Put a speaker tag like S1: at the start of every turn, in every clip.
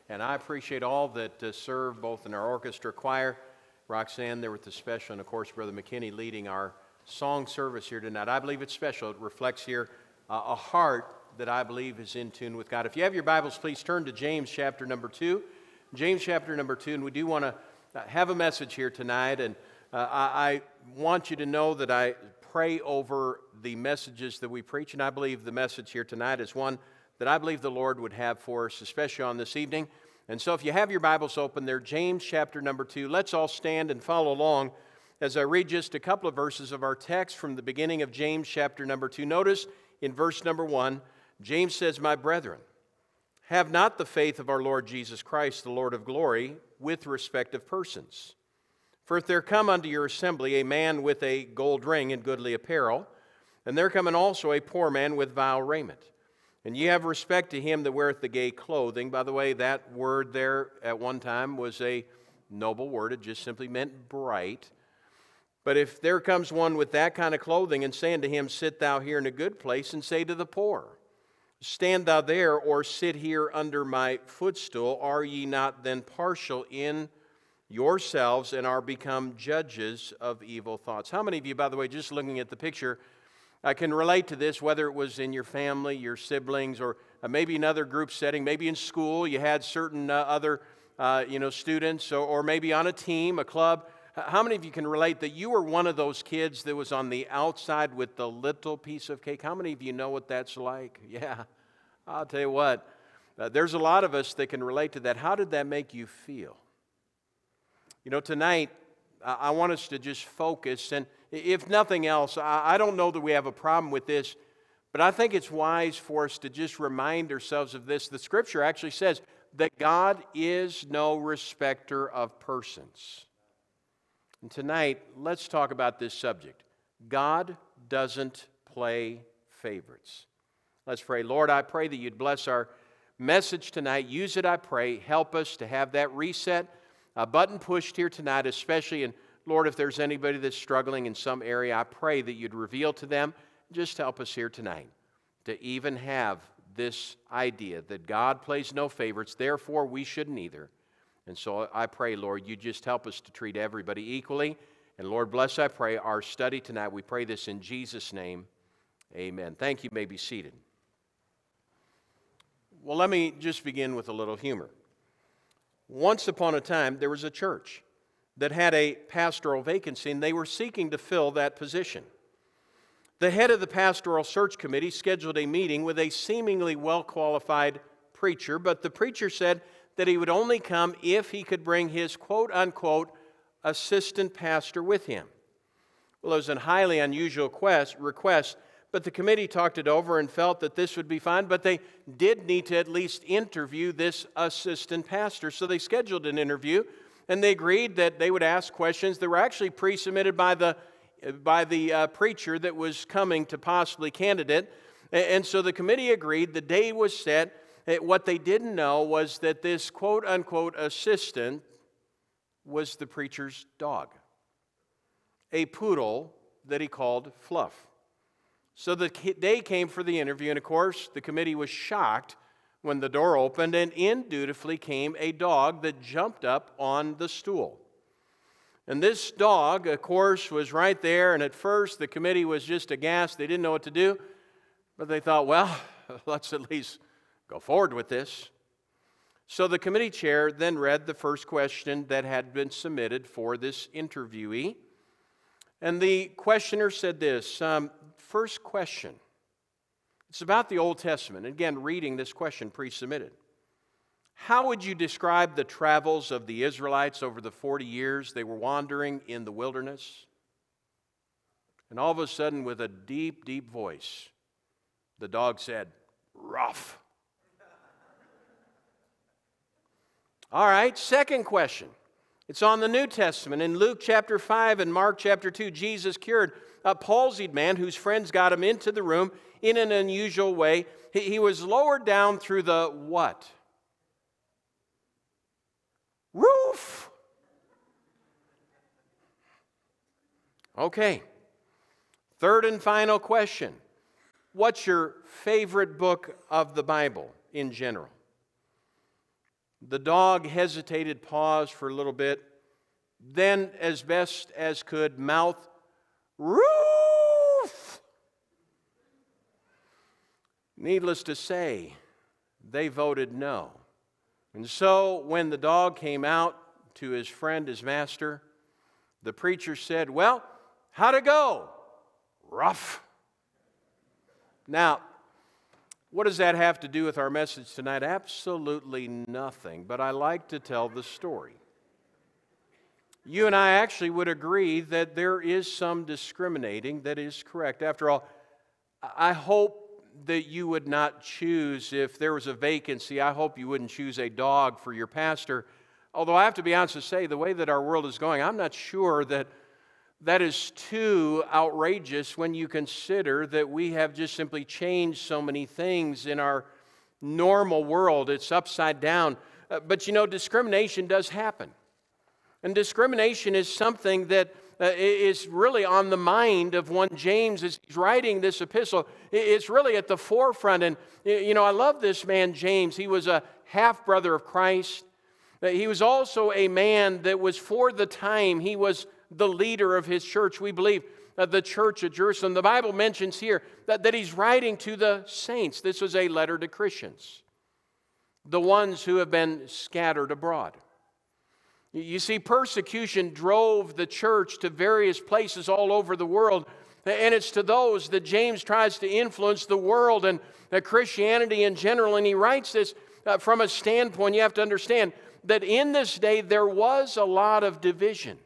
S1: And I appreciate all that serve both in our orchestra choir, Roxanne there with the special, and of course Brother McKinney leading our song service here tonight. I believe it's special. It reflects here a heart that I believe is in tune with God. If you have your Bibles, please turn to James chapter number 2. James chapter number 2, and we do want to have a message here tonight, and I want you to know that I pray over the messages that we preach, and I believe the message here tonight is one that I believe the Lord would have for us, especially on this evening. And so if you have your Bibles open there, James chapter number 2, let's all stand and follow along as I read just a couple of verses of our text from the beginning of James chapter number 2. Notice in verse number 1, James says, "My brethren, have not the faith of our Lord Jesus Christ, the Lord of glory, with respect of persons. For if there come unto your assembly a man with a gold ring and goodly apparel, and there cometh also a poor man with vile raiment, and ye have respect to him that weareth the gay clothing." By the way, that word there at one time was a noble word. It just simply meant bright. But if there comes one with that kind of clothing, and say unto him, "Sit thou here in a good place," and say to the poor, "Stand thou there, or sit here under my footstool, are ye not then partial in yourselves, and are become judges of evil thoughts?" How many of you, by the way, just looking at the picture, can relate to this, whether it was in your family, your siblings, or maybe another group setting, maybe in school, you had certain other students, or maybe on a team, a club. How many of you can relate that you were one of those kids that was on the outside with the little piece of cake? How many of you know what that's like? Yeah, I'll tell you what, there's a lot of us that can relate to that. How did that make you feel? You know, tonight, I want us to just focus, and if nothing else, I don't know that we have a problem with this, but I think it's wise for us to just remind ourselves of this. The Scripture actually says that God is no respecter of persons. And tonight, let's talk about this subject. God doesn't play favorites. Let's pray. Lord, I pray that you'd bless our message tonight. Use it, I pray. Help us to have that reset button pushed here tonight, especially, and Lord, if there's anybody that's struggling in some area, I pray that you'd reveal to them. Just help us here tonight to even have this idea that God plays no favorites, therefore we shouldn't either. And so I pray, Lord, you just help us to treat everybody equally. And Lord, bless, I pray, our study tonight. We pray this in Jesus' name. Amen. Thank you. You may be seated. Well, let me just begin with a little humor. Once upon a time, there was a church that had a pastoral vacancy, and they were seeking to fill that position. The head of the pastoral search committee scheduled a meeting with a seemingly well-qualified preacher, but the preacher said that he would only come if he could bring his quote-unquote assistant pastor with him. Well, it was a highly unusual request, but the committee talked it over and felt that this would be fine, but they did need to at least interview this assistant pastor. So they scheduled an interview, and they agreed that they would ask questions that were actually pre-submitted by the preacher that was coming to possibly candidate. And so the committee agreed, the day was set. What they didn't know was that this quote-unquote assistant was the preacher's dog, a poodle that he called Fluff. So the day came for the interview, and of course, the committee was shocked when the door opened, and in dutifully came a dog that jumped up on the stool. And this dog, of course, was right there, and at first the committee was just aghast. They didn't know what to do, but they thought, well, let's at least go forward with this. So the committee chair then read the first question that had been submitted for this interviewee. And the questioner said this, first question, it's about the Old Testament. Again, reading this question pre-submitted. How would you describe the travels of the Israelites over the 40 years they were wandering in the wilderness? And all of a sudden, with a deep, deep voice, the dog said, "Rough." All right, second question. It's on the New Testament. In Luke chapter 5 and Mark chapter 2, Jesus cured a palsied man whose friends got him into the room in an unusual way. He was lowered down through the what? Roof. Okay. Third and final question. What's your favorite book of the Bible in general? The dog hesitated, paused for a little bit, then, as best as could, mouth, "Roof!" Needless to say, they voted no. And so, when the dog came out to his friend, his master, the preacher said, "Well, how'd it go?" "Rough." Now, what does that have to do with our message tonight? Absolutely nothing, but I like to tell the story. You and I actually would agree that there is some discriminating that is correct. After all, I hope that you would not choose, if there was a vacancy, I hope you wouldn't choose a dog for your pastor. Although I have to be honest to say, the way that our world is going, I'm not sure that that is too outrageous when you consider that we have just simply changed so many things in our normal world. It's upside down. But you know, discrimination does happen. And discrimination is something that is really on the mind of one James as he's writing this epistle. It's really at the forefront. And, you know, I love this man, James. He was a half-brother of Christ. He was also a man that was, for the time, he was the leader of his church. We believe the church at Jerusalem. The Bible mentions here that he's writing to the saints. This was a letter to Christians, the ones who have been scattered abroad. You see, persecution drove the church to various places all over the world, and it's to those that James tries to influence the world and Christianity in general. And he writes this from a standpoint, you have to understand that in this day there was a lot of division.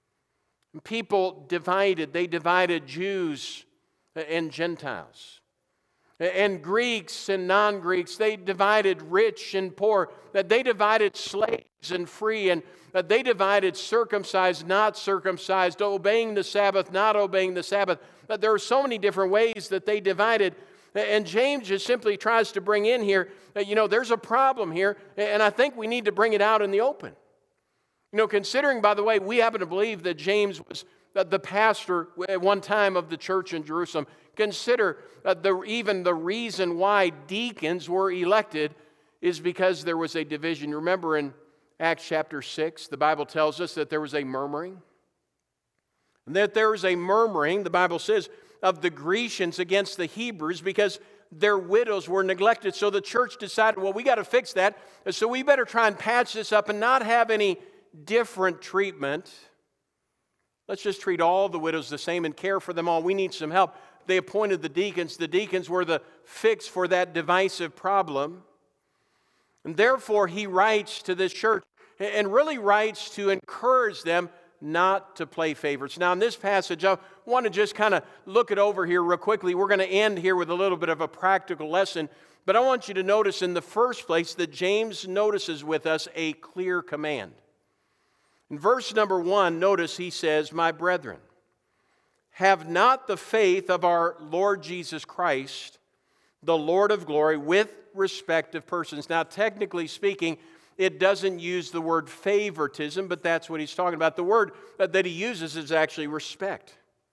S1: People divided. They divided Jews and Gentiles, and Greeks and non-Greeks. They divided rich and poor. They divided slaves and free, and they divided circumcised, not circumcised, obeying the Sabbath, not obeying the Sabbath. There are so many different ways that they divided. And James just simply tries to bring in here, you know, there's a problem here, and I think we need to bring it out in the open. You know, considering, by the way, we happen to believe that James was the pastor at one time of the church in Jerusalem. Consider even the reason why deacons were elected is because there was a division. Remember in Acts chapter 6, the Bible tells us that there was a murmuring. And that there was a murmuring, the Bible says, of the Grecians against the Hebrews because their widows were neglected. So the church decided, well, we got to fix that. So we better try and patch this up and not have any different treatment. Let's just treat all the widows the same and care for them all. We need some help. They appointed the deacons. The deacons were the fix for that divisive problem. And therefore, he writes to this church and really writes to encourage them not to play favorites. Now, in this passage, I want to just kind of look it over here real quickly. We're going to end here with a little bit of a practical lesson. But I want you to notice in the first place that James notices with us a clear command. In verse number 1, notice he says, "My brethren, have not the faith of our Lord Jesus Christ, the Lord of glory, with respect of persons." Now, technically speaking, it doesn't use the word favoritism, but that's what he's talking about. The word that he uses is actually respect.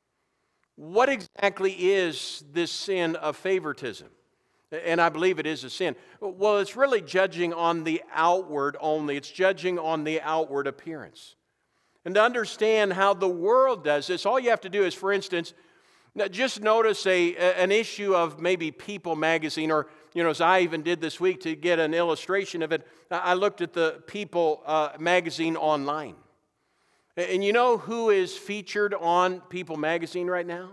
S1: What exactly is this sin of favoritism? And I believe it is a sin. Well, it's really judging on the outward only. It's judging on the outward appearance. And to understand how the world does this, all you have to do is, for instance, just notice an issue of maybe People magazine, or, you know, as I even did this week to get an illustration of it, I looked at the People magazine online. And you know who is featured on People magazine right now?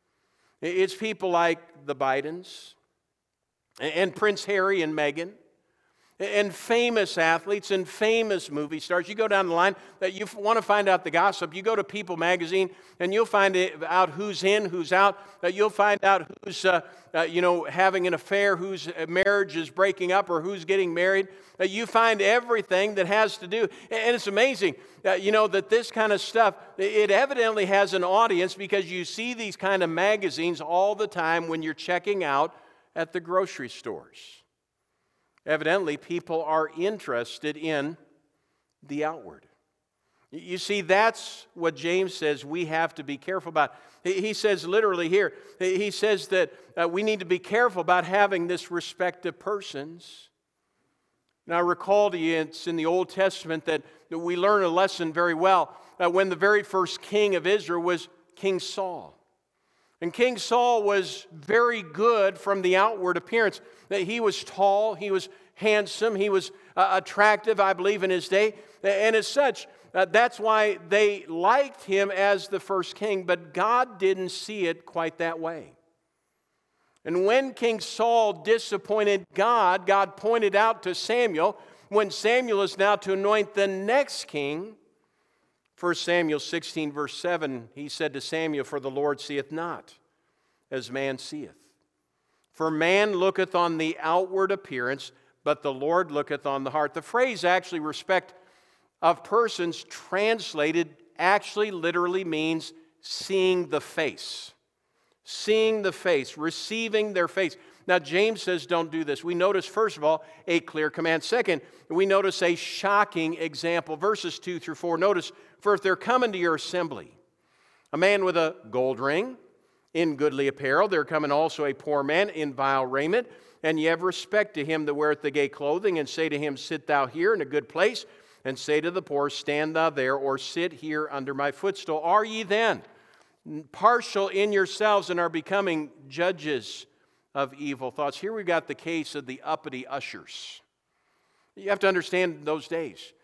S1: It's people like the Bidens, and Prince Harry and Meghan, and famous athletes and famous movie stars. You go down the line, that you want to find out the gossip. You go to People magazine, and you'll find out who's in, who's out. You'll find out who's, having an affair, whose marriage is breaking up, or who's getting married. You find everything that has to do. And it's amazing, that this kind of stuff, it evidently has an audience, because you see these kind of magazines all the time when you're checking out at the grocery stores. Evidently, people are interested in the outward. You see, that's what James says we have to be careful about. He says literally here, he says that we need to be careful about having this respect of persons. And I recall to you, it's in the Old Testament that we learn a lesson very well when the very first king of Israel was King Saul. And King Saul was very good from the outward appearance. That he was tall, he was handsome, he was attractive, I believe, in his day. And as such, that's why they liked him as the first king. But God didn't see it quite that way. And when King Saul disappointed God, God pointed out to Samuel, when Samuel is now to anoint the next king, 1 Samuel 16, verse 7, he said to Samuel, "For the Lord seeth not as man seeth. For man looketh on the outward appearance, but the Lord looketh on the heart." The phrase actually, respect of persons, translated actually literally means seeing the face. Seeing the face, receiving their face. Now, James says don't do this. We notice, first of all, a clear command. Second, we notice a shocking example. Verses 2 through 4. Notice, "For if there come into your assembly a man with a gold ring in goodly apparel, there coming also a poor man in vile raiment, and ye have respect to him that weareth the gay clothing, and say to him, Sit thou here in a good place, and say to the poor, Stand thou there, or sit here under my footstool. Are ye then partial in yourselves and are becoming judges of evil thoughts?" Here we've got the case of the uppity ushers. You have to understand in those days,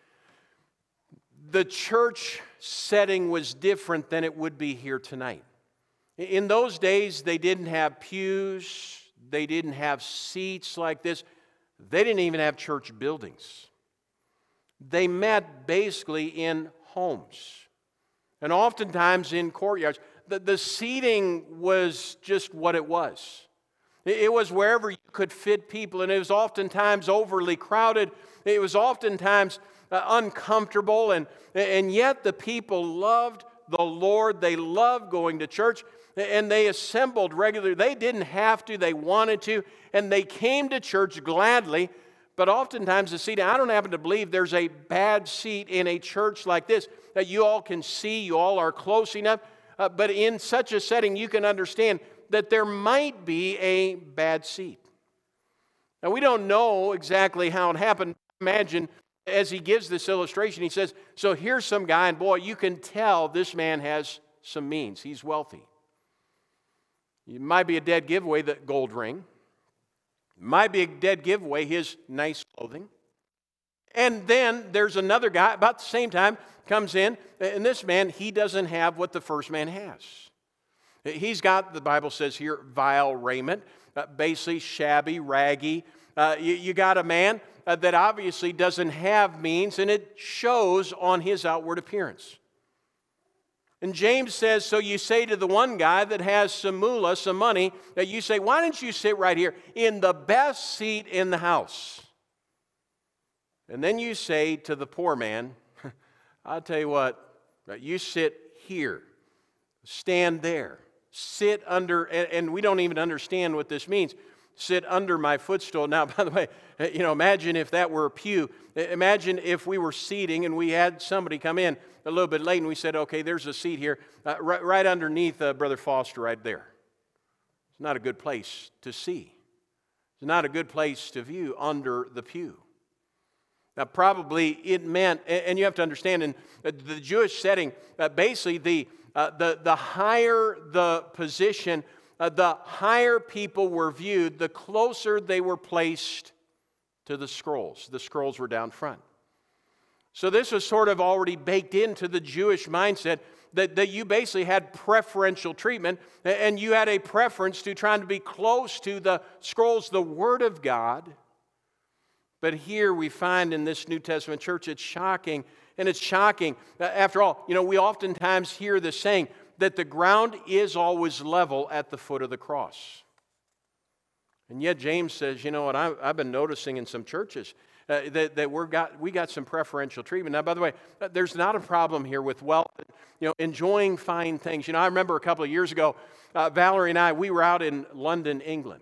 S1: the church setting was different than it would be here tonight. In those days, they didn't have pews, they didn't have seats like this, they didn't even have church buildings. They met basically in homes, and oftentimes in courtyards. The seating was just what it was. It was wherever you could fit people, and it was oftentimes overly crowded. It was oftentimes uncomfortable, and yet the people loved the Lord. They loved going to church, and they assembled regularly. They didn't have to, they wanted to, and they came to church gladly. But oftentimes the seating, I don't happen to believe there's a bad seat in a church like this that you all can see, you all are close enough. But in such a setting, you can understand that there might be a bad seat. Now, we don't know exactly how it happened. Imagine, as he gives this illustration, he says, so here's some guy, and boy, you can tell this man has some means. He's wealthy. It might be a dead giveaway, the gold ring. It might be a dead giveaway, his nice clothing. And then there's another guy, about the same time, comes in, and this man, he doesn't have what the first man has. He's got, the Bible says here, vile raiment, basically shabby, raggy. You got a man that obviously doesn't have means, and it shows on his outward appearance. And James says, so you say to the one guy that has some moolah, some money, that you say, why don't you sit right here in the best seat in the house? And then you say to the poor man, I'll tell you what, you sit here, stand there, sit under, and we don't even understand what this means, sit under my footstool. Now, by the way, imagine if that were a pew. Imagine if we were seating and we had somebody come in a little bit late and we said, okay, there's a seat here, right underneath Brother Foster right there. It's not a good place to see. It's not a good place to view under the pew. Now, probably it meant, and you have to understand, in the Jewish setting, basically the higher the position, the higher people were viewed, the closer they were placed to the scrolls. The scrolls were down front. So this was sort of already baked into the Jewish mindset that you basically had preferential treatment, and you had a preference to trying to be close to the scrolls, the Word of God. But here we find in this New Testament church, it's shocking, and it's shocking. After all, we oftentimes hear the saying that the ground is always level at the foot of the cross. And yet James says, you know what, I've been noticing in some churches that we got some preferential treatment. Now, by the way, there's not a problem here with wealth, enjoying fine things. I remember a couple of years ago, Valerie and I, we were out in London, England.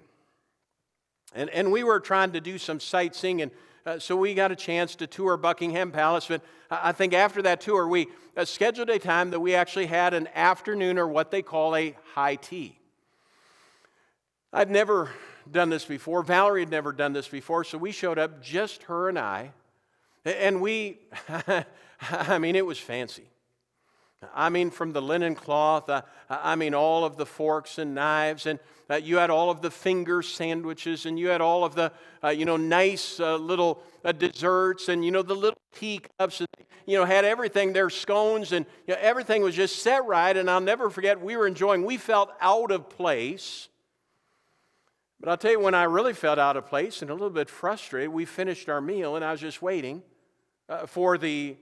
S1: And we were trying to do some sightseeing, and so we got a chance to tour Buckingham Palace. But I think after that tour, we scheduled a time that we actually had an afternoon, or what they call a high tea. I'd never done this before. Valerie had never done this before, so we showed up, just her and I. And we, I mean, it was fancy. I mean, from the linen cloth, all of the forks and knives, and you had all of the finger sandwiches, and you had all of the, nice little desserts, and, the little teacups, and, had everything there, scones, and everything was just set right, and I'll never forget, we felt out of place. But I'll tell you, when I really felt out of place and a little bit frustrated, we finished our meal, and I was just waiting for the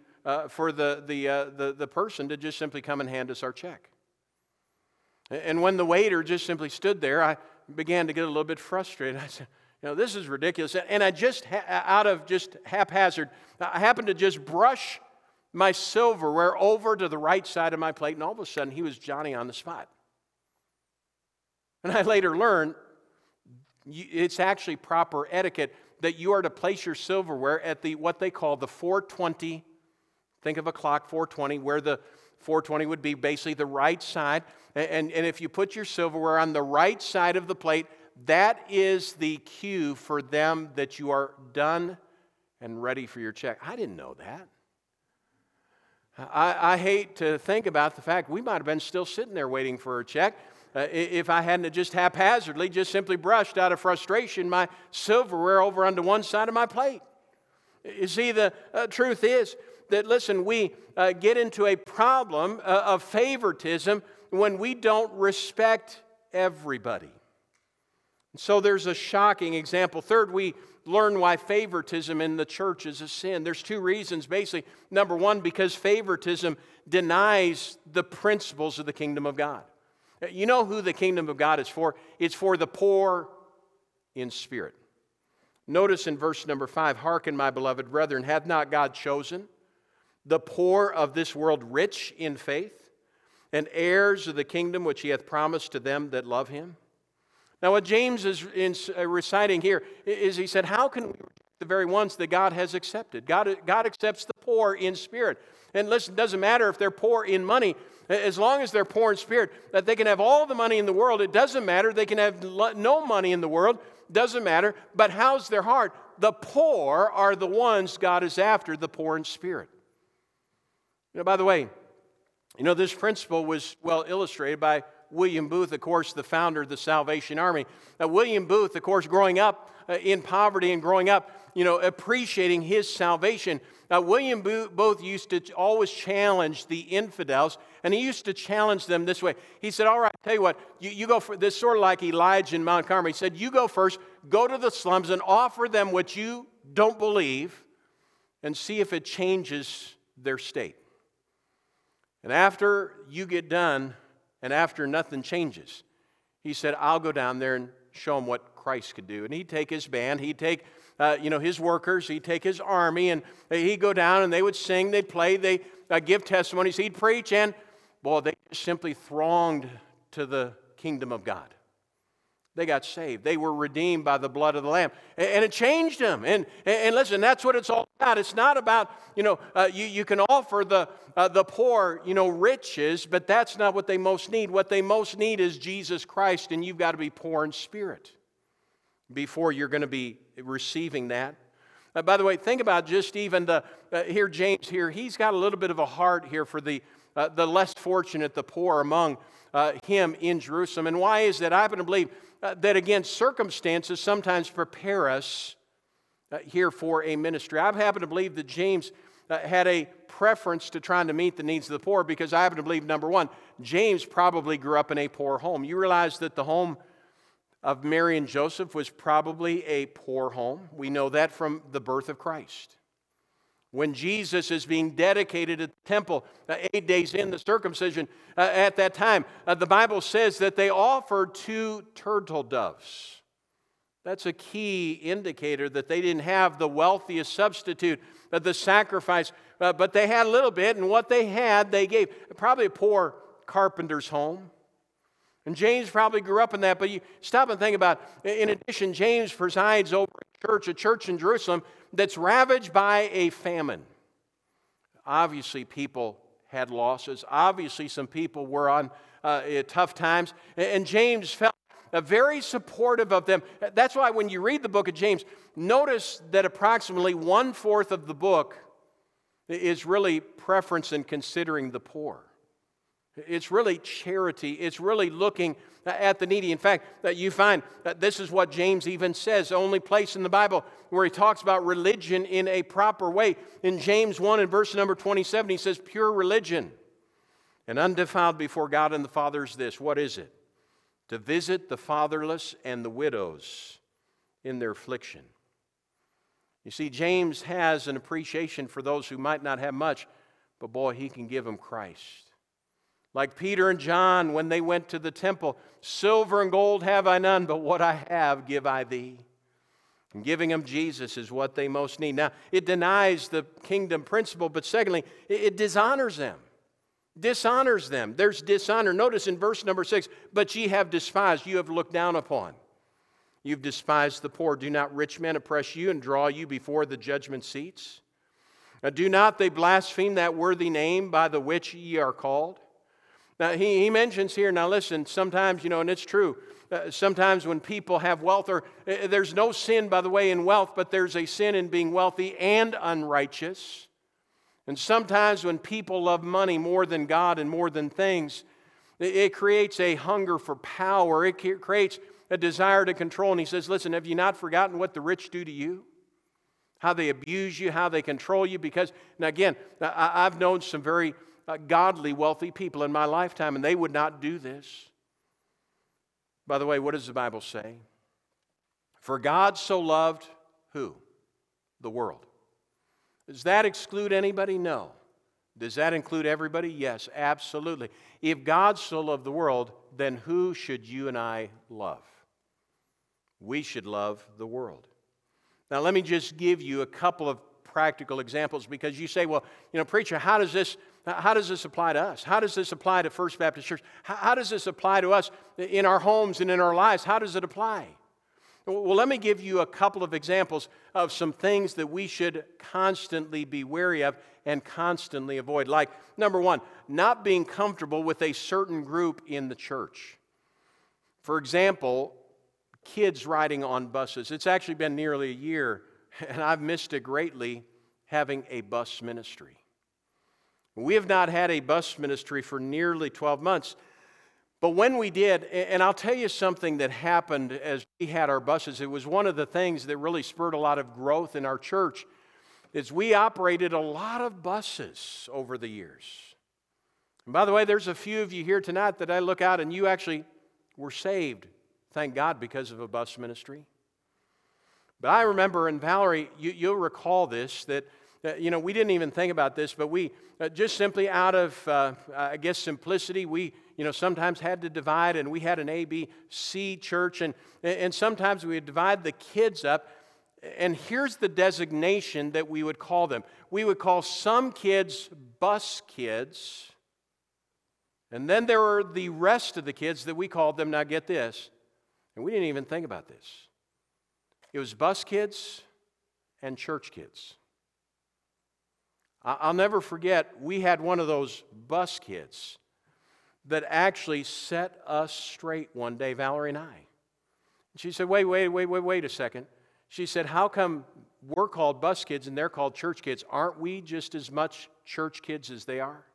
S1: person to just simply come and hand us our check. And when the waiter just simply stood there, I began to get a little bit frustrated. I said, this is ridiculous. And I just, out of just haphazard, I happened to just brush my silverware over to the right side of my plate, and all of a sudden, he was Johnny on the spot. And I later learned it's actually proper etiquette that you are to place your silverware at what they call the 420. Think of a clock, 420, where the 420 would be basically the right side. And if you put your silverware on the right side of the plate, that is the cue for them that you are done and ready for your check. I didn't know that. I hate to think about the fact we might have been still sitting there waiting for a check if I hadn't just haphazardly, just simply brushed out of frustration my silverware over onto one side of my plate. You see, the truth is that, listen, we get into a problem of favoritism when we don't respect everybody. So there's a shocking example. Third, we learn why favoritism in the church is a sin. There's two reasons, basically. Number one, because favoritism denies the principles of the kingdom of God. You know who the kingdom of God is for? It's for the poor in spirit. Notice in verse number 5, hearken, my beloved brethren, hath not God chosen the poor of this world rich in faith, and heirs of the kingdom which he hath promised to them that love him? Now what James is reciting here is he said, how can we reject the very ones that God has accepted? God accepts the poor in spirit. And listen, it doesn't matter if they're poor in money, as long as they're poor in spirit, that they can have all the money in the world, it doesn't matter. They can have no money in the world, doesn't matter. But how's their heart? The poor are the ones God is after, the poor in spirit. By the way, this principle was well illustrated by William Booth, of course, the founder of the Salvation Army. Now, William Booth, of course, growing up in poverty and growing up, appreciating his salvation, William Booth used to always challenge the infidels, and he used to challenge them this way. He said, all right, tell you what, you go for this, sort of like Elijah in Mount Carmel. He said, you go first, go to the slums and offer them what you don't believe and see if it changes their state. And after you get done, and after nothing changes, he said, I'll go down there and show them what Christ could do. And he'd take his band, he'd take his workers, he'd take his army, and he'd go down and they would sing, they'd play, they'd give testimonies, he'd preach, and boy, they just simply thronged to the kingdom of God. They got saved. They were redeemed by the blood of the Lamb. And it changed them. And listen, that's what it's all about. It's not about, you can offer the poor, riches, but that's not what they most need. What they most need is Jesus Christ, and you've got to be poor in spirit before you're going to be receiving that. By the way, think about just even here, James here, he's got a little bit of a heart here for the less fortunate, the poor among him in Jerusalem. And why is that? I happen to believe that, again, circumstances sometimes prepare us here for a ministry. I happen to believe that James had a preference to trying to meet the needs of the poor because I happen to believe, number one, James probably grew up in a poor home. You realize that the home of Mary and Joseph was probably a poor home. We know that from the birth of Christ. When Jesus is being dedicated at the temple, 8 days in the circumcision, at that time, the Bible says that they offered 2 turtle doves. That's a key indicator that they didn't have the wealthiest substitute, the sacrifice, but they had a little bit, and what they had, they gave. Probably a poor carpenter's home. And James probably grew up in that, but you stop and think about, in addition, James presides over a church in Jerusalem that's ravaged by a famine. Obviously, people had losses. Obviously, some people were on tough times. And James felt very supportive of them. That's why when you read the book of James, notice that approximately 1/4 of the book is really preference in considering the poor. It's really charity. It's really looking at the needy. In fact, that you find that this is what James even says, the only place in the Bible where he talks about religion in a proper way. In James 1 and verse number 27, he says, pure religion and undefiled before God and the Father is this. What is it? To visit the fatherless and the widows in their affliction. You see, James has an appreciation for those who might not have much, but boy, he can give them Christ. Like Peter and John when they went to the temple, silver and gold have I none, but what I have give I thee. And giving them Jesus is what they most need. Now, it denies the kingdom principle, but secondly, it dishonors them. Dishonors them. There's dishonor. Notice in verse number 6, but ye have despised, you have looked down upon. You've despised the poor. Do not rich men oppress you and draw you before the judgment seats? Do not they blaspheme that worthy name by the which ye are called? Now, he mentions here, now listen, sometimes, and it's true, sometimes when people have wealth, or there's no sin, by the way, in wealth, but there's a sin in being wealthy and unrighteous. And sometimes when people love money more than God and more than things, it creates a hunger for power. It creates a desire to control. And he says, listen, have you not forgotten what the rich do to you? How they abuse you, how they control you? Because, now again, I've known some very godly, wealthy people in my lifetime, and they would not do this. By the way, what does the Bible say? For God so loved who? The world. Does that exclude anybody? No. Does that include everybody? Yes, absolutely. If God so loved the world, then who should you and I love? We should love the world. Now, let me just give you a couple of practical examples, because you say, well, preacher, how does this apply to us? How does this apply to First Baptist Church? How does this apply to us in our homes and in our lives? How does it apply? Well, let me give you a couple of examples of some things that we should constantly be wary of and constantly avoid. Like, number one, not being comfortable with a certain group in the church. For example, kids riding on buses. It's actually been nearly a year, and I've missed it greatly, having a bus ministry. We have not had a bus ministry for nearly 12 months. But when we did, and I'll tell you something that happened as we had our buses, it was one of the things that really spurred a lot of growth in our church, is we operated a lot of buses over the years. And by the way, there's a few of you here tonight that I look out and you actually were saved, thank God, because of a bus ministry. But I remember, and Valerie, you'll recall this, that we didn't even think about this, but we just simply out of, simplicity, we, sometimes had to divide, and we had an ABC church, and sometimes we would divide the kids up, and here's the designation that we would call them. We would call some kids bus kids, and then there were the rest of the kids that we called them, now get this, and we didn't even think about this. It was bus kids and church kids. I'll never forget, we had one of those bus kids that actually set us straight one day, Valerie and I. She said, wait a second. She said, how come we're called bus kids and they're called church kids? Aren't we just as much church kids as they are?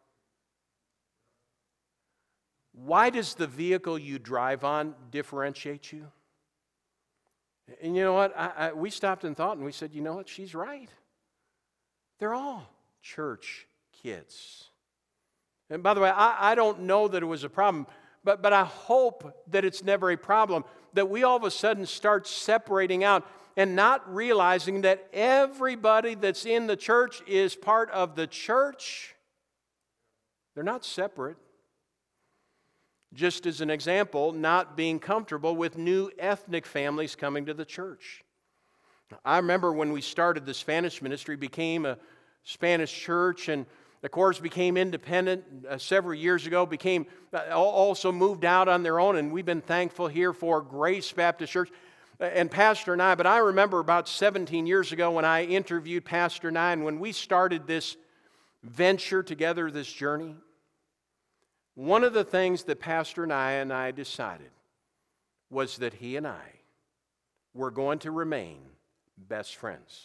S1: Why does the vehicle you drive on differentiate you? And you know what? We stopped and thought, and we said, you know what? She's right. They're all church kids. And by the way, I don't know that it was a problem, but I hope that it's never a problem, that we all of a sudden start separating out and not realizing that everybody that's in the church is part of the church. They're not separate. Just as an example, not being comfortable with new ethnic families coming to the church. I remember when we started the Spanish ministry, became a Spanish church, and of course became independent several years ago, also moved out on their own, and we've been thankful here for Grace Baptist Church and Pastor Nye. But I remember about 17 years ago when I interviewed Pastor Nye, and when we started this venture together, this journey, one of the things that Pastor Nye and I decided, was that he and I were going to remain best friends.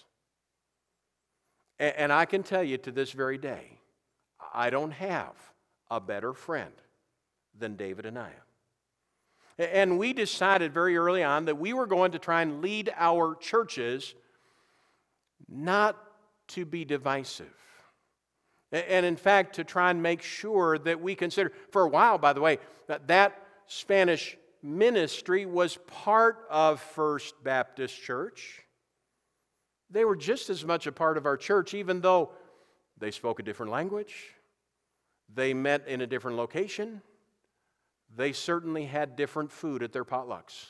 S1: And I can tell you to this very day, I don't have a better friend than David and I. And we decided very early on that we were going to try and lead our churches not to be divisive. And in fact, to try and make sure that we consider, for a while, by the way, that Spanish ministry was part of First Baptist Church. They were just as much a part of our church, even though they spoke a different language, they met in a different location, they certainly had different food at their potlucks.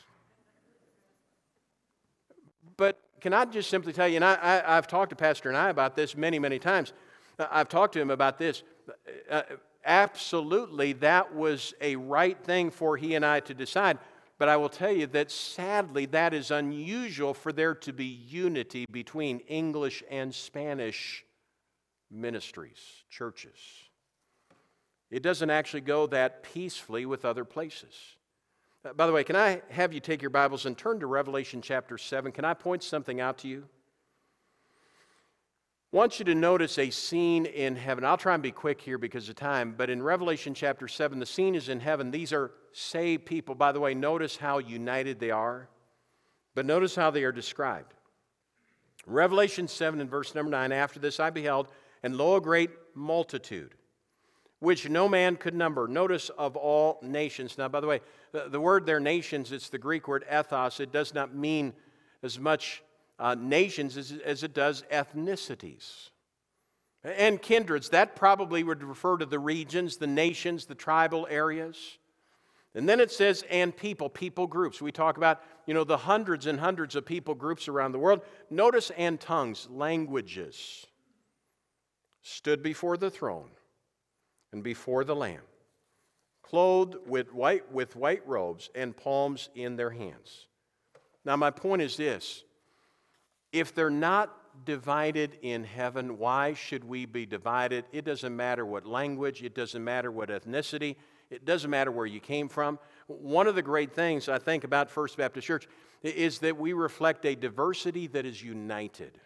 S1: But can I just simply tell you, and I've talked to Pastor and I about this many, many times. I've talked to him about this. Absolutely, that was a right thing for he and I to decide. But I will tell you that sadly, that is unusual for there to be unity between English and Spanish ministries, churches. It doesn't actually go that peacefully with other places. By the way, can I have you take your Bibles and turn to Revelation chapter 7? Can I point something out to you? I want you to notice a scene in heaven. I'll try and be quick here because of time, but in Revelation chapter 7, the scene is in heaven. These are saved people. By the way, notice how united they are, but notice how they are described. Revelation 7 and verse number 9, after this I beheld, and lo, a great multitude, which no man could number. Notice of all nations. Now, by the way, the word there, nations, it's the Greek word ethos. It does not mean as much nations as it does ethnicities. And kindreds, that probably would refer to the regions, the nations, the tribal areas. And then it says, and people groups. We talk about, the hundreds and hundreds of people groups around the world. Notice, and tongues, languages, stood before the throne and before the Lamb, clothed with white robes and palms in their hands. Now, my point is this. If they're not divided in heaven, why should we be divided? It doesn't matter what language, it doesn't matter what ethnicity, it doesn't matter where you came from. One of the great things I think about First Baptist Church is that we reflect a diversity that is united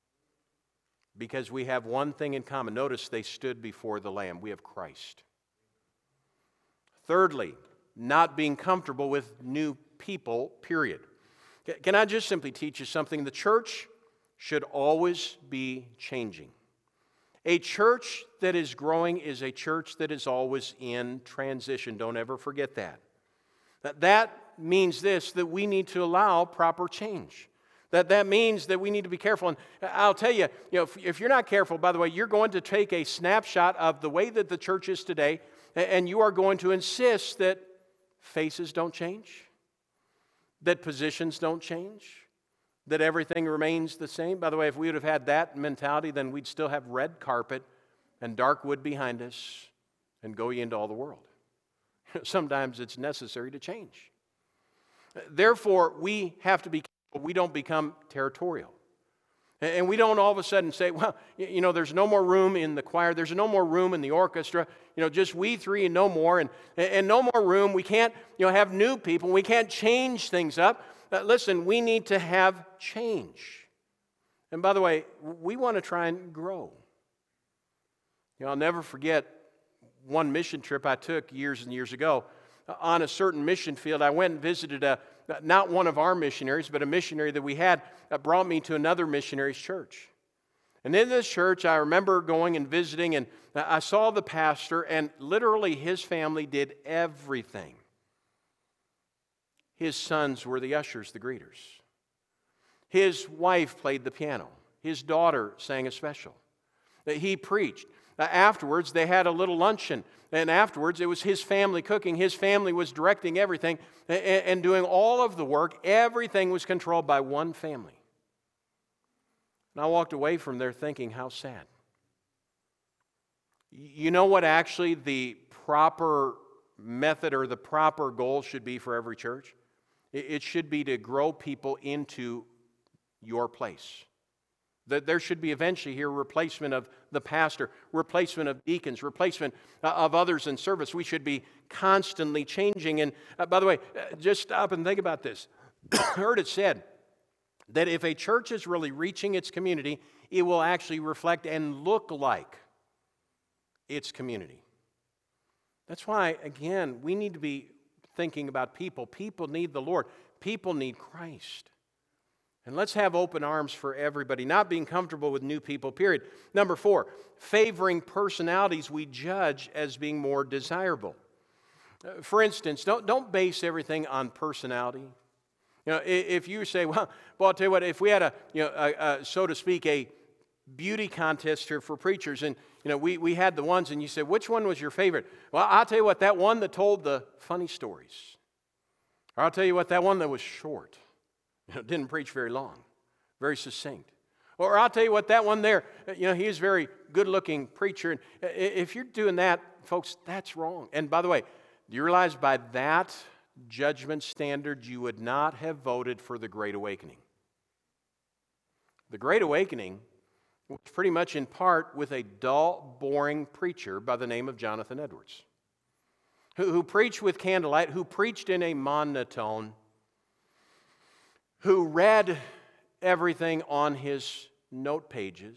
S1: because we have one thing in common. Notice they stood before the Lamb. We have Christ. Thirdly, not being comfortable with new people, period. Can I just simply teach you something? The church should always be changing. A church that is growing is a church that is always in transition. Don't ever forget that. That means this, that we need to allow proper change. That means that we need to be careful. And I'll tell you, if you're not careful, by the way, you're going to take a snapshot of the way that the church is today, and you are going to insist that faces don't change, that positions don't change, that everything remains the same. By the way, if we would have had that mentality, then we'd still have red carpet and dark wood behind us and go ye into all the world. Sometimes it's necessary to change. Therefore, we have to be careful we don't become territorial. And we don't all of a sudden say, well, there's no more room in the choir, there's no more room in the orchestra, just we three and no more, and no more room. We can't, have new people. We can't change things up. Listen, we need to have change. And by the way, we want to try and grow. I'll never forget one mission trip I took years and years ago. On a certain mission field, I went and visited not one of our missionaries, but a missionary that we had that brought me to another missionary's church. And in this church, I remember going and visiting, and I saw the pastor, and literally his family did everything. His sons were the ushers, the greeters. His wife played the piano. His daughter sang a special. He preached. Afterwards, they had a little luncheon. And afterwards, it was his family cooking. His family was directing everything and doing all of the work. Everything was controlled by one family. And I walked away from there thinking, how sad. You know what actually the proper method or the proper goal should be for every church? It should be to grow people into your place. That there should be eventually here replacement of the pastor, replacement of deacons, replacement of others in service. We should be constantly changing. And by the way, just stop and think about this. I heard it said that if a church is really reaching its community, it will actually reflect and look like its community. That's why, again, we need to be thinking about people. People need the Lord. People need Christ. And let's have open arms for everybody, not being comfortable with new people, period. Number 4, favoring personalities we judge as being more desirable. For instance, don't base everything on personality. If you say, well, I'll tell you what, if we had so to speak, a beauty contest here for preachers, and we had the ones, and you said, which one was your favorite? Well, I'll tell you what, that one that told the funny stories. Or I'll tell you what, that one that was short. Didn't preach very long, very succinct. Or I'll tell you what, that one there, he is a very good-looking preacher. And if you're doing that, folks, that's wrong. And by the way, do you realize by that judgment standard, you would not have voted for the Great Awakening? The Great Awakening was pretty much in part with a dull, boring preacher by the name of Jonathan Edwards, who preached with candlelight, who preached in a monotone, who read everything on his note pages,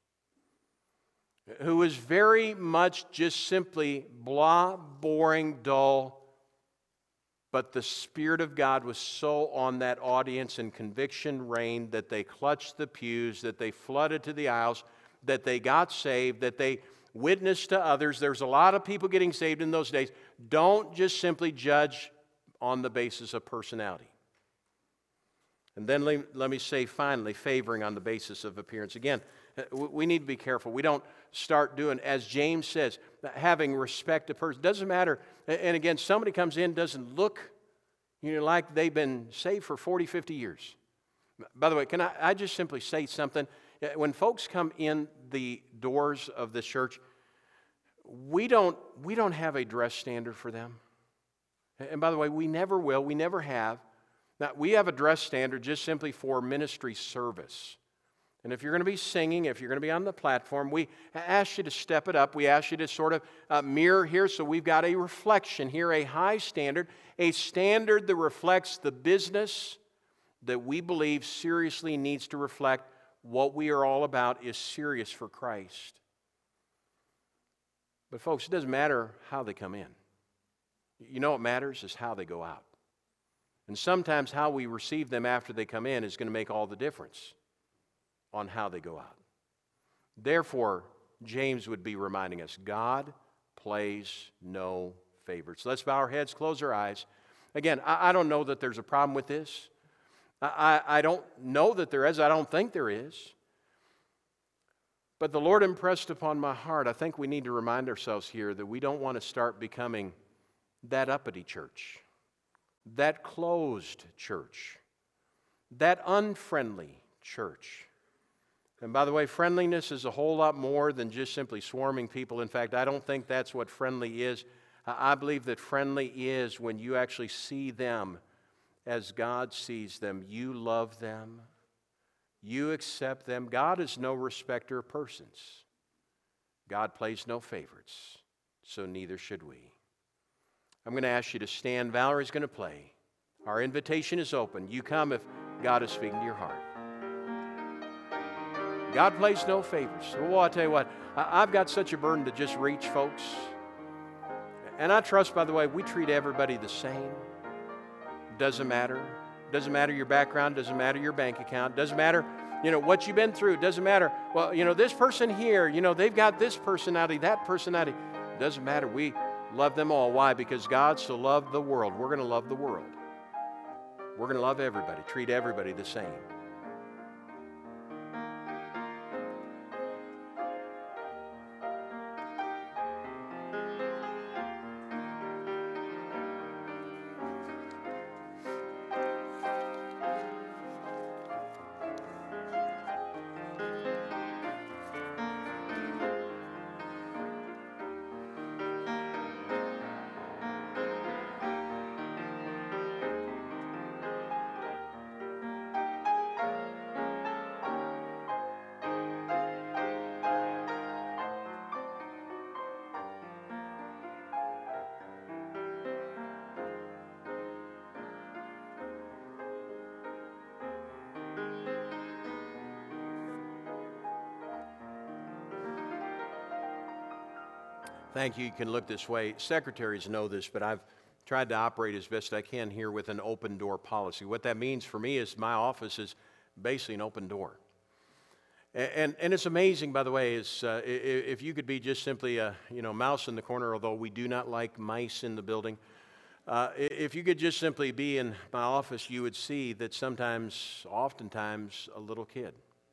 S1: who was very much just simply blah, boring, dull, but the Spirit of God was so on that audience and conviction reigned that they clutched the pews, that they flooded to the aisles, that they got saved, that they witnessed to others. There's a lot of people getting saved in those days. Don't just simply judge on the basis of personality. And then let me say finally, favoring on the basis of appearance. Again, we need to be careful. We don't start doing, as James says, having respect to person. Doesn't matter. And again, somebody comes in, doesn't look like they've been saved for 40, 50 years. By the way, can I just simply say something? When folks come in the doors of this church, we don't have a dress standard for them. And by the way, we never will. We never have. Now, we have a dress standard just simply for ministry service. And if you're going to be singing, if you're going to be on the platform, we ask you to step it up. We ask you to sort of mirror here, so we've got a reflection here, a high standard, a standard that reflects the business that we believe seriously needs to reflect what we are all about is serious for Christ. But folks, it doesn't matter how they come in. What matters is how they go out. And sometimes how we receive them after they come in is going to make all the difference on how they go out. Therefore, James would be reminding us, God plays no favorites. Let's bow our heads, close our eyes. Again, I don't know that there's a problem with this. I don't know that there is. I don't think there is. But the Lord impressed upon my heart, I think we need to remind ourselves here that we don't want to start becoming that uppity church, that closed church, that unfriendly church. And by the way, friendliness is a whole lot more than just simply swarming people. In fact, I don't think that's what friendly is. I believe that friendly is when you actually see them as God sees them. You love them. You accept them. God is no respecter of persons. God plays no favorites, so neither should we. I'm going to ask you to stand. Valerie's going to play. Our invitation is open. You come if God is speaking to your heart. God plays no favorites. Well, I'll tell you what, I've got such a burden to just reach folks. And I trust, by the way, we treat everybody the same. Doesn't matter. Doesn't matter your background. Doesn't matter your bank account. Doesn't matter, what you've been through. Doesn't matter, well, this person here, they've got this personality, that personality. Doesn't matter. We love them all. Why? Because God so loved the world. We're going to love the world. We're going to love everybody. Treat everybody the same. Thank you. You can look this way. Secretaries know this, but I've tried to operate as best I can here with an open door policy. What that means for me is my office is basically an open door. And it's amazing, by the way, is if you could be just simply a mouse in the corner, although we do not like mice in the building. If you could just simply be in my office, you would see that oftentimes, a little kid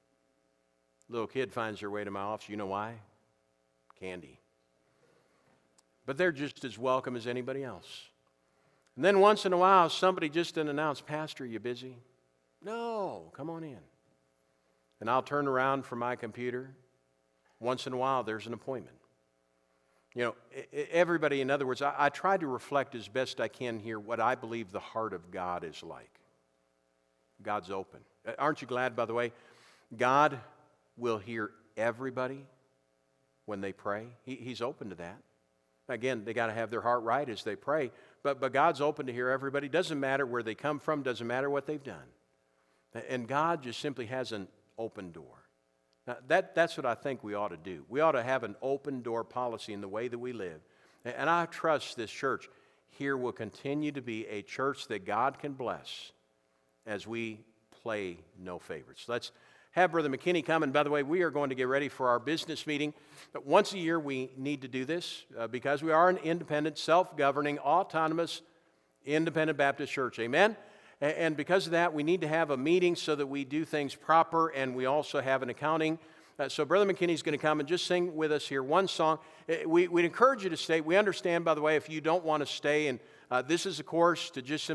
S1: finds their way to my office. You know why? Candy. But they're just as welcome as anybody else. And then once in a while, somebody just didn't announce, "Pastor, you busy?" "No, come on in." And I'll turn around from my computer. Once in a while, there's an appointment. Everybody, in other words, I try to reflect as best I can here what I believe the heart of God is like. God's open. Aren't you glad, by the way, God will hear everybody when they pray? He's open to that. Again, they got to have their heart right as they pray, but God's open to hear everybody. Doesn't matter where they come from, doesn't matter what they've done. And God just simply has an open door. Now, that's what I think we ought to do. We ought to have an open door policy in the way that we live. And I trust this church here will continue to be a church that God can bless as we play no favorites. Let's have Brother McKinney come. And by the way, we are going to get ready for our business meeting. But once a year, we need to do this because we are an independent, self-governing, autonomous, independent Baptist church. Amen? And because of that, we need to have a meeting so that we do things proper, and we also have an accounting. So Brother McKinney's going to come and just sing with us here one song. We'd encourage you to stay. We understand, by the way, if you don't want to stay, and this is a course to just